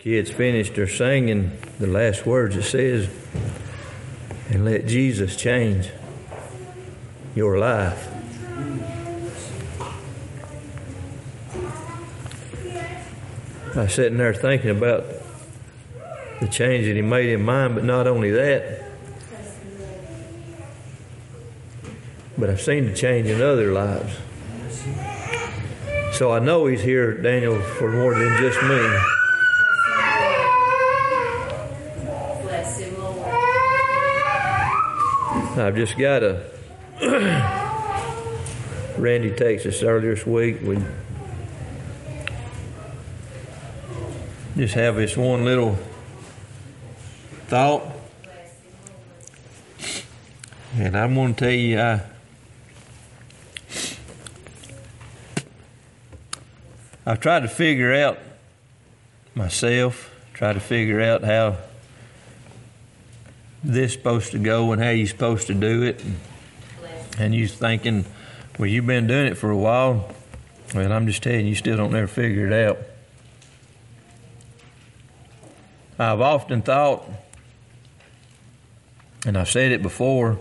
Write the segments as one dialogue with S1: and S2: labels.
S1: Kids finished their singing, the last words it says, and let Jesus change your life. I was sitting there thinking about the change that He made in mine, but not only that, but I've seen the change in other lives. So I know He's here, Daniel, for more than just me. I've just got a... Randy texted us earlier this week. We just have this one little thought. And I'm going to tell you, I've tried to figure out myself, try to figure out how this is supposed to go and how you're supposed to do it. And you're thinking, well, you've been doing it for a while. Well, I'm just telling you, you still don't ever figure it out. I've often thought, and I've said it before,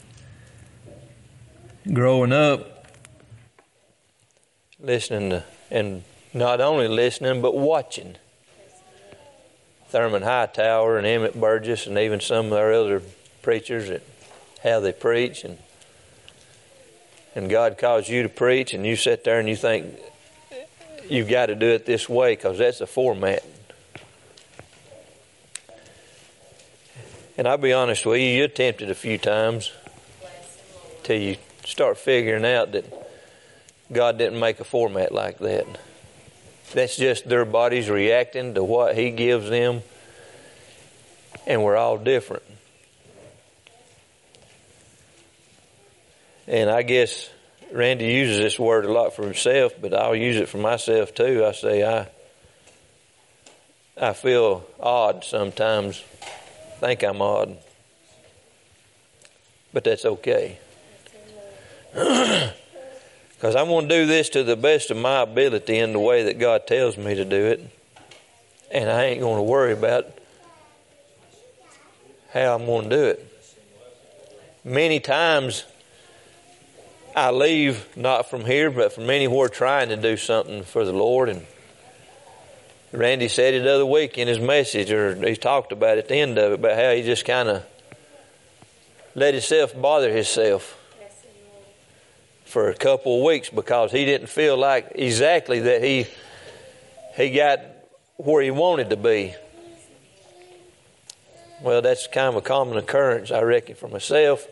S1: growing up, listening to, and not only listening, but watching Thurman Hightower and Emmett Burgess and even some of our other preachers, that how they preach, and God calls you to preach, and you sit there and you think you've got to do it this way because that's the format. And I'll be honest with you, you attempt it a few times till you start figuring out that God didn't make a format like that. That's just their bodies reacting to what He gives them, and we're all different. And I guess Randy uses this word a lot for himself, but I'll use it for myself too. I say I feel odd sometimes. Think I'm odd. But that's okay. Because I'm going to do this to the best of my ability in the way that God tells me to do it. And I ain't going to worry about how I'm going to do it. Many times I leave not from here, but from anywhere trying to do something for the Lord. And Randy said it the other week in his message, or he talked about it at the end of it, about how he just kind of let himself bother himself for a couple of weeks because he didn't feel like exactly that he got where he wanted to be. Well, that's kind of a common occurrence, I reckon, for myself.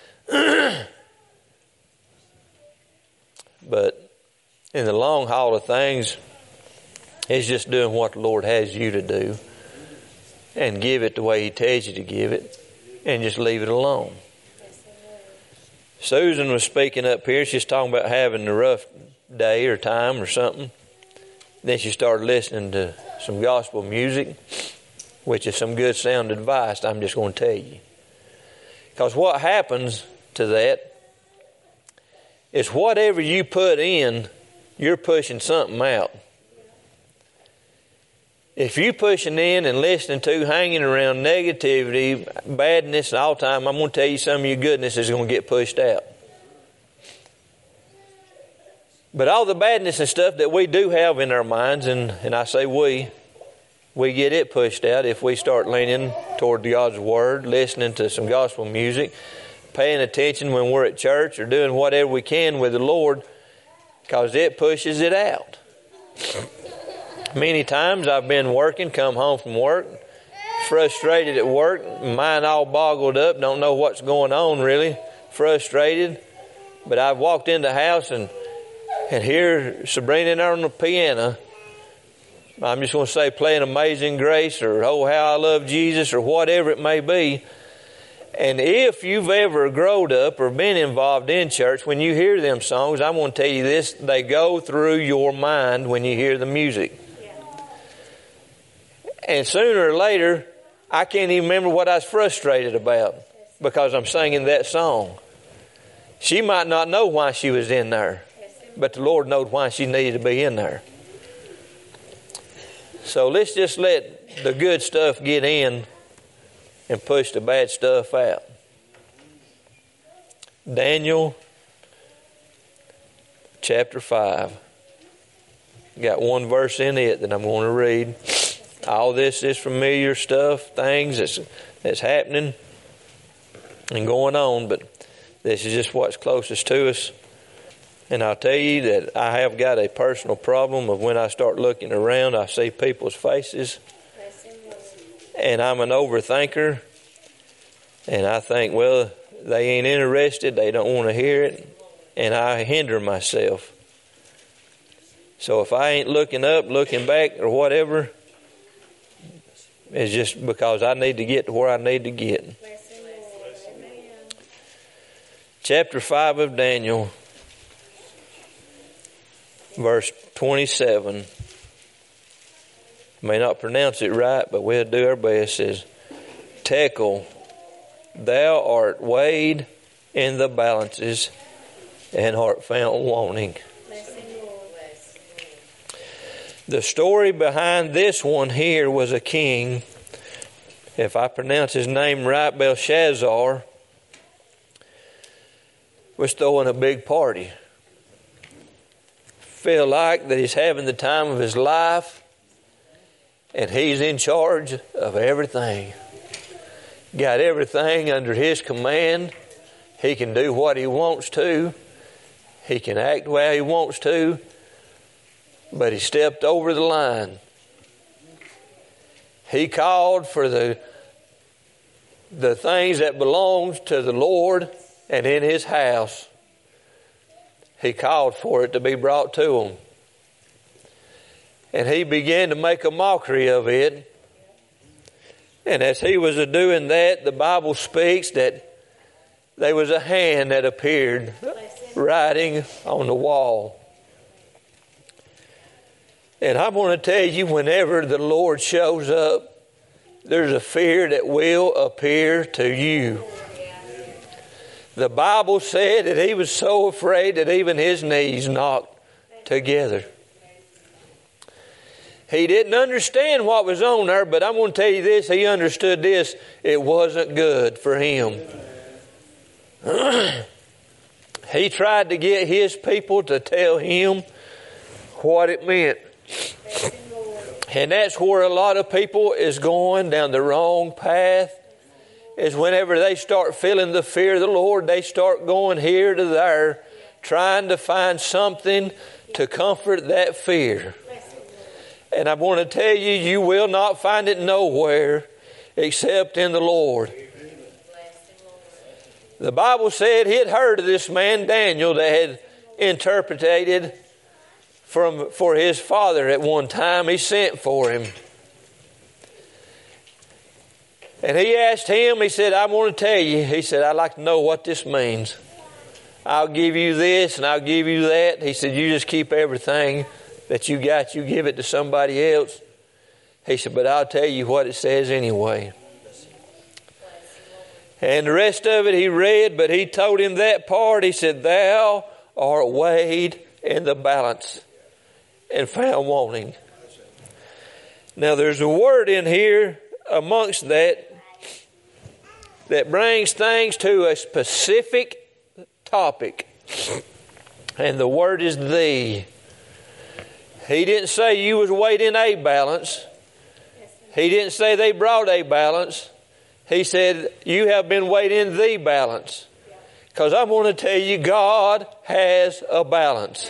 S1: But in the long haul of things, it's just doing what the Lord has you to do and give it the way He tells you to give it and just leave it alone. Susan was speaking up here. She's talking about having a rough day or time or something. Then she started listening to some gospel music, which is some good sound advice, I'm just going to tell you. Because what happens to that is whatever you put in, you're pushing something out. If you're pushing in and listening to, hanging around negativity, badness all the time, I'm going to tell you some of your goodness is going to get pushed out. But all the badness and stuff that we do have in our minds, and I say we get it pushed out if we start leaning toward God's Word, listening to some gospel music, paying attention when we're at church or doing whatever we can with the Lord, because it pushes it out. Many times I've been working, come home from work, frustrated at work, mind all boggled up, don't know what's going on really, frustrated. But I've walked in the house and hear Sabrina in there on the piano. I'm just going to say playing Amazing Grace or Oh How I Love Jesus or whatever it may be. And if you've ever growed up or been involved in church, when you hear them songs, I'm going to tell you this, they go through your mind when you hear the music. And sooner or later, I can't even remember what I was frustrated about because I'm singing that song. She might not know why she was in there, but the Lord knowed why she needed to be in there. So let's just let the good stuff get in and push the bad stuff out. Daniel chapter 5. Got one verse in it that I'm going to read. All this is familiar stuff, things that's happening and going on, but this is just what's closest to us. And I'll tell you that I have got a personal problem of when I start looking around, I see people's faces, and I'm an overthinker, and I think, well, they ain't interested, they don't want to hear it, and I hinder myself. So if I ain't looking up, looking back, or whatever, it's just because I need to get to where I need to get. Chapter 5 of Daniel, verse 27. May not pronounce it right, but we'll do our best. It says, Tekel, thou art weighed in the balances and art found wanting. The story behind this one here was a king, if I pronounce his name right, Belshazzar, was throwing a big party. Feel like that he's having the time of his life and he's in charge of everything. Got everything under his command. He can do what he wants to. He can act where he wants to. But he stepped over the line. He called for the things that belongs to the Lord and in his house. He called for it to be brought to him. And he began to make a mockery of it. And as he was doing that, the Bible speaks that there was a hand that appeared writing on the wall. And I'm going to tell you, whenever the Lord shows up, there's a fear that will appear to you. The Bible said that he was so afraid that even his knees knocked together. He didn't understand what was on there, but I'm going to tell you this, he understood this. It wasn't good for him. He tried to get his people to tell him what it meant. And that's where a lot of people is going down the wrong path, is whenever they start feeling the fear of the Lord, they start going here to there, trying to find something to comfort that fear. And I want to tell you, you will not find it nowhere except in the Lord. The Bible said he had heard of this man, Daniel, that had interpreted for his father at one time. He sent for him. And he asked him, he said, I want to tell you, he said, I'd like to know what this means. I'll give you this and I'll give you that. He said, you just keep everything that you got, you give it to somebody else. He said, but I'll tell you what it says anyway. And the rest of it he read, but he told him that part. He said, thou art weighed in the balance and found wanting. Now there's a word in here amongst that brings things to a specific topic. And the word is thee. He didn't say you was weighed in a balance. He didn't say they brought a balance. He said you have been weighed in the balance. Because I want to tell you, God has a balance.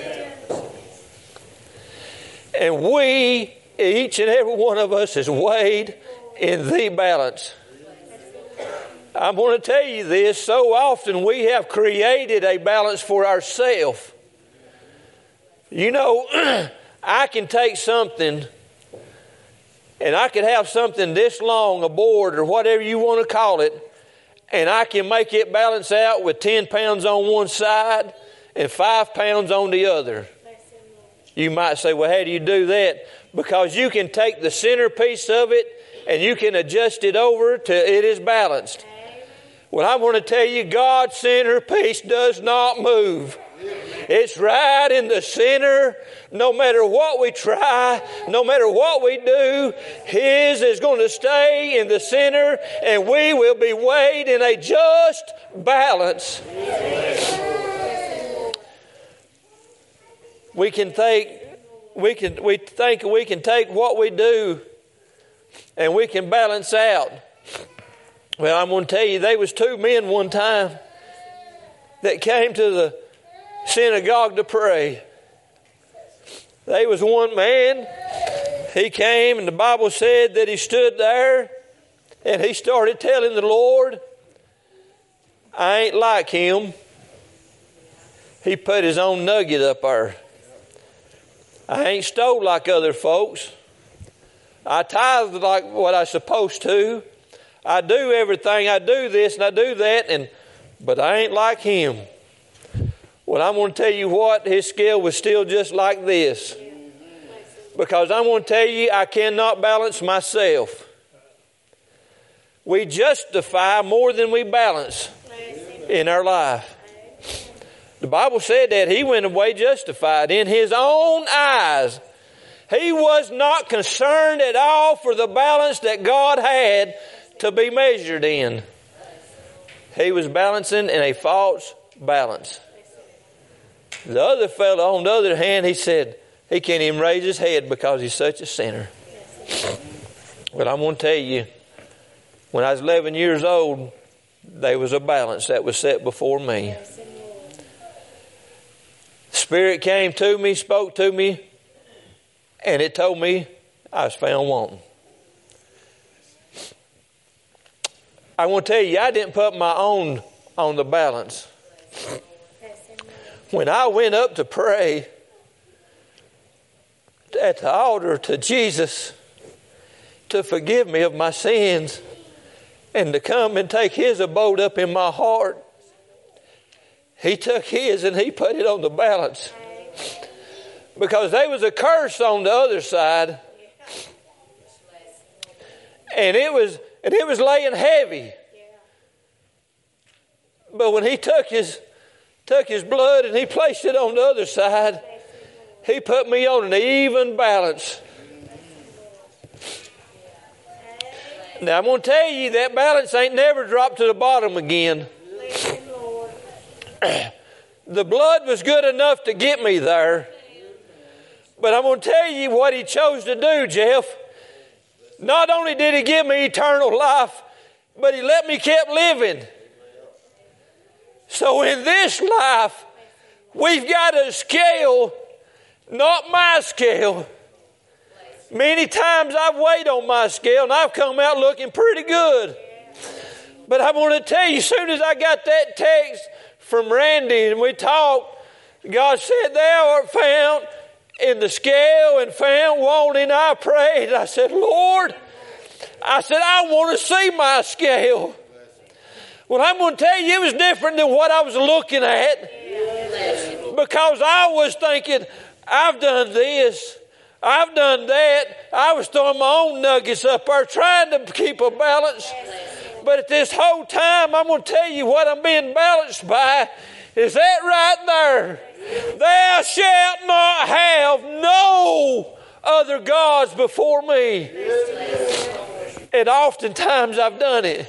S1: And we, each and every one of us, is weighed in the balance. I'm going to tell you this, so often we have created a balance for ourselves. You know, I can take something and I could have something this long, a board or whatever you want to call it, and I can make it balance out with 10 pounds on one side and 5 pounds on the other. You might say, well, how do you do that? Because you can take the centerpiece of it and you can adjust it over till it is balanced. Well, I want to tell you, God's centerpiece does not move. It's right in the center. No matter what we try, no matter what we do, His is going to stay in the center, and we will be weighed in a just balance. We think we can take what we do and we can balance out. Well, I'm going to tell you, there was two men one time that came to the synagogue to pray. There was one man. He came, and the Bible said that he stood there and he started telling the Lord, I ain't like him. He put his own nugget up there. I ain't stole like other folks. I tithe like what I'm supposed to. I do everything. I do this and I do that, but I ain't like him. Well, I'm going to tell you what, his scale was still just like this. Because I'm going to tell you, I cannot balance myself. We justify more than we balance in our life. The Bible said that he went away justified in his own eyes. He was not concerned at all for the balance that God had to be measured in. He was balancing in a false balance. The other fellow, on the other hand, he said he can't even raise his head because he's such a sinner. But I'm going to tell you, when I was 11 years old, there was a balance that was set before me. Spirit came to me, spoke to me, and it told me I was found wanting. I want to tell you, I didn't put my own on the balance. When I went up to pray at the altar to Jesus to forgive me of my sins and to come and take His abode up in my heart, He took His and He put it on the balance. Because there was a curse on the other side. And it was laying heavy. But when He took his blood and He placed it on the other side, He put me on an even balance. Now I'm going to tell you, that balance ain't never dropped to the bottom again. The blood was good enough to get me there. But I'm going to tell you what He chose to do, Jeff. Not only did He give me eternal life, but He let me keep living. So in this life, we've got a scale, not my scale. Many times I've weighed on my scale and I've come out looking pretty good. But I want to tell you, as soon as I got that text from Randy and we talked, God said, thou art found in the scale and found wanting. I prayed. I said, Lord, I want to see my scale. Well, I'm going to tell you, it was different than what I was looking at. Because I was thinking, I've done this, I've done that. I was throwing my own nuggets up there trying to keep a balance. But at this whole time, I'm going to tell you what I'm being balanced by is that right there. Thou shalt not have no other gods before me. And oftentimes I've done it.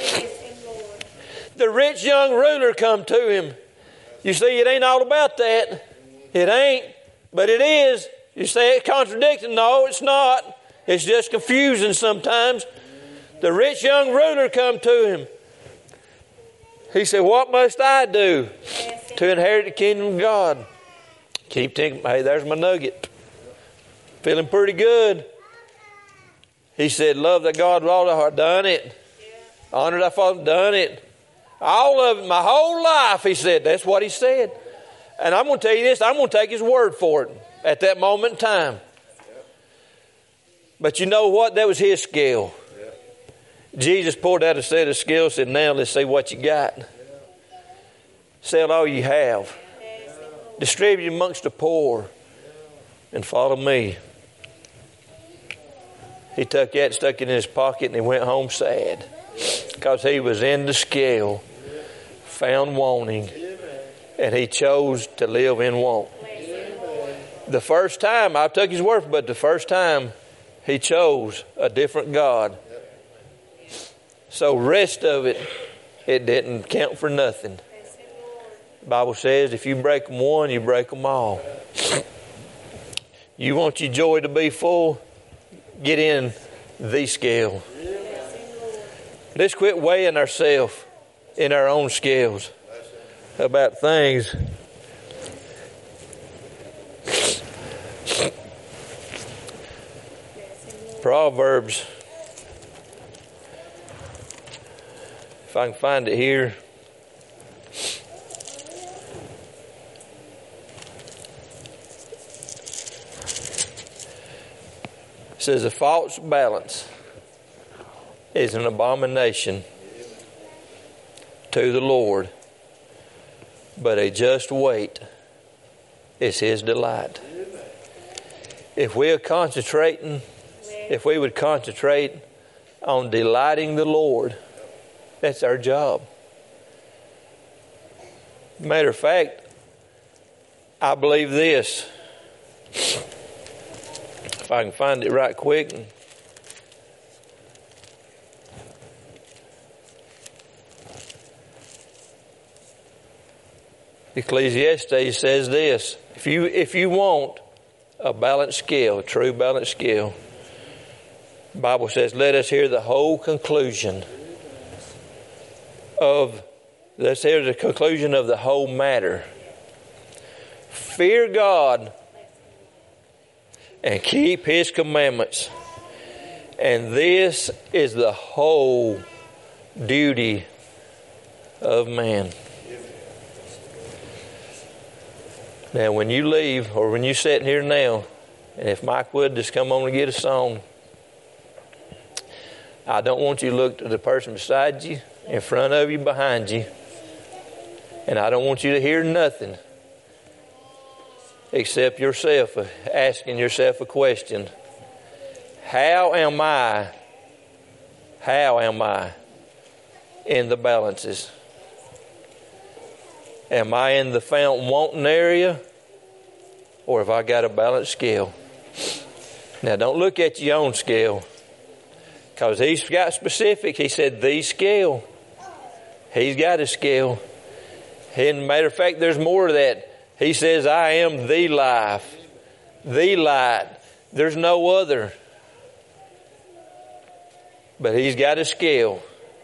S1: The rich young ruler come to him. You see, it ain't all about that. It ain't, but it is. You say it's contradicting. No, it's not. It's just confusing sometimes. The rich young ruler come to him. He said, what must I do to inherit the kingdom of God? Keep thinking, hey, there's my nugget. Feeling pretty good. He said, love thy God with all thy heart. Done it. Honor thy father. Done it. All of it, my whole life, he said. That's what he said. And I'm going to tell you this, I'm going to take his word for it at that moment in time. But you know what? That was his scale. Jesus pulled out a set of scales and said, now let's see what you got. Sell all you have. Distribute amongst the poor and follow me. He took that, stuck it in his pocket, and he went home sad. Because he was in the scale, found wanting. And he chose to live in want. The first time, I took his word, but the first time he chose a different God. So rest of it, it didn't count for nothing. The Bible says if you break them one, you break them all. You want your joy to be full? Get in the scale. Let's quit weighing ourselves in our own scales about things. Proverbs, if I can find it here. It says a false balance is an abomination to the Lord, but a just weight is His delight. If we would concentrate on delighting the Lord, that's our job. Matter of fact, I believe this. If I can find it right quick. Ecclesiastes says this: if you want a balanced scale, a true balanced scale, the Bible says, let us hear the whole conclusion of, let's hear the conclusion of the whole matter. Fear God and keep His commandments. And this is the whole duty of man. Now, when you leave, or when you're sitting here now, and if Mike would just come on and get a song, I don't want you to look to the person beside you, in front of you, behind you, and I don't want you to hear nothing except yourself asking yourself a question. How am I in the balances? Am I in the fountain wanting area, or have I got a balanced scale? Now, don't look at your own scale, because He's got specific. He said the scale. He's got a scale. And matter of fact, there's more to that. He says, I am the life, the light. There's no other. But He's got a scale.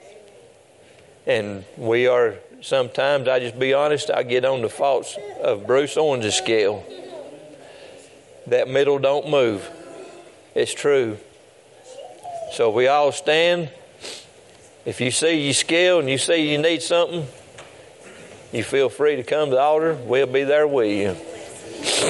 S1: And we are, sometimes, I just be honest, I get on the faults of Bruce Owens' scale. That middle don't move. It's true. So we all stand. If you see your scale and you see you need something, you feel free to come to the altar. We'll be there with you.